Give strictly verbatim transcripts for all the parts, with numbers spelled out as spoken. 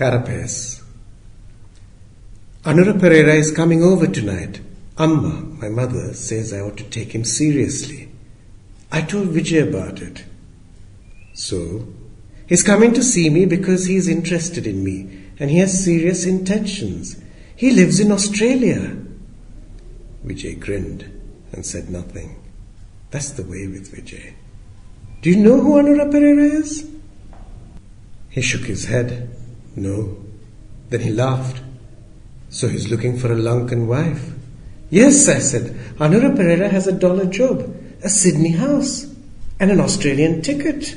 Carapes. Anura Pereira is coming over tonight. Amma, my mother, says I ought to take him seriously. I told Vijay about it. So, he's coming to see me because he's interested in me and he has serious intentions. He lives in Australia. Vijay grinned and said nothing. That's the way with Vijay. Do you know who Anura Pereira is? He shook his head. No. Then he laughed. So he's looking for a Lankan wife. Yes, I said. Anura Pereira has a dollar job, a Sydney house, and an Australian ticket.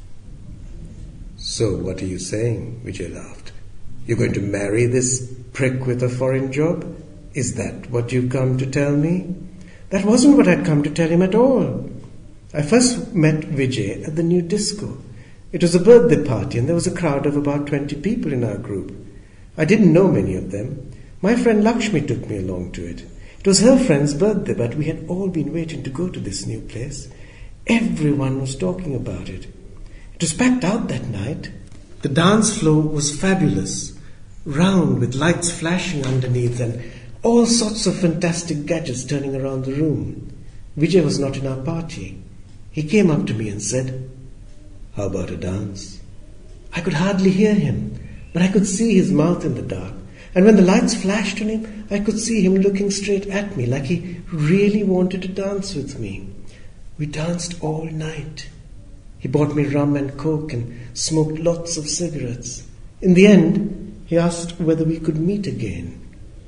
So what are you saying? Vijay laughed. You're going to marry this prick with a foreign job? Is that what you've come to tell me? That wasn't what I'd come to tell him at all. I first met Vijay at the new disco. It was a birthday party and there was a crowd of about twenty people in our group. I didn't know many of them. My friend Lakshmi took me along to it. It was her friend's birthday, but we had all been waiting to go to this new place. Everyone was talking about it. It was packed out that night. The dance floor was fabulous, round with lights flashing underneath and all sorts of fantastic gadgets turning around the room. Vijay was not in our party. He came up to me and said, "How about a dance?" I could hardly hear him, but I could see his mouth in the dark. And when the lights flashed on him, I could see him looking straight at me like he really wanted to dance with me. We danced all night. He bought me rum and coke and smoked lots of cigarettes. In the end, he asked whether we could meet again.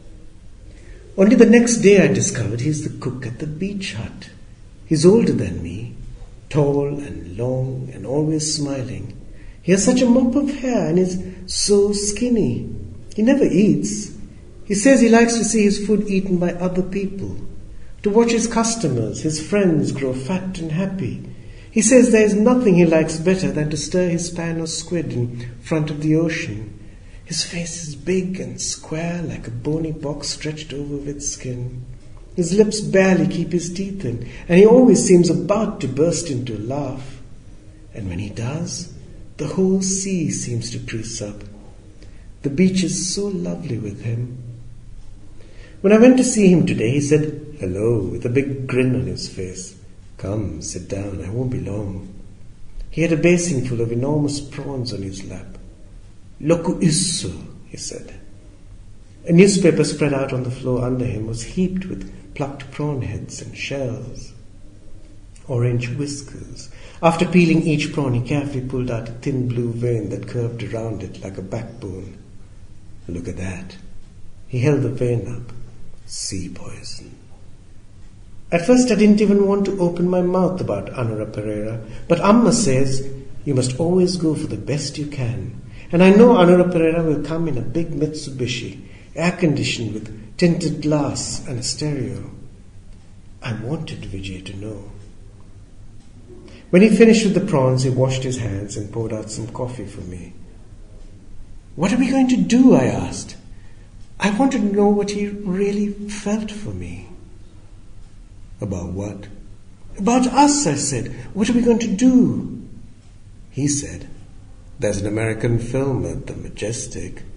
Only the next day I discovered he's the cook at the beach hut. He's older than me, tall and long and always smiling. He has such a mop of hair and is so skinny. He never eats. He says he likes to see his food eaten by other people, to watch his customers, his friends grow fat and happy. He says there is nothing he likes better than to stir his pan of squid in front of the ocean. His face is big and square like a bony box stretched over with skin. His lips barely keep his teeth in, and he always seems about to burst into a laugh. And when he does, the whole sea seems to crease up. The beach is so lovely with him. When I went to see him today, he said hello with a big grin on his face. Come, sit down, I won't be long. He had a basin full of enormous prawns on his lap. Loku isso, he said. A newspaper spread out on the floor under him was heaped with plucked prawn heads and shells. Orange whiskers. After peeling each prawn, he carefully pulled out a thin blue vein that curved around it like a backbone. Look at that. He held the vein up. Sea poison. At first I didn't even want to open my mouth about Anura Pereira, but Amma says you must always go for the best you can. And I know Anura Pereira will come in a big Mitsubishi, air-conditioned with tinted glass and a stereo. I wanted Vijay to know. When he finished with the prawns, he washed his hands and poured out some coffee for me. What are we going to do? I asked. I wanted to know what he really felt for me. About what? About us, I said. What are we going to do? He said, there's an American film at the Majestic.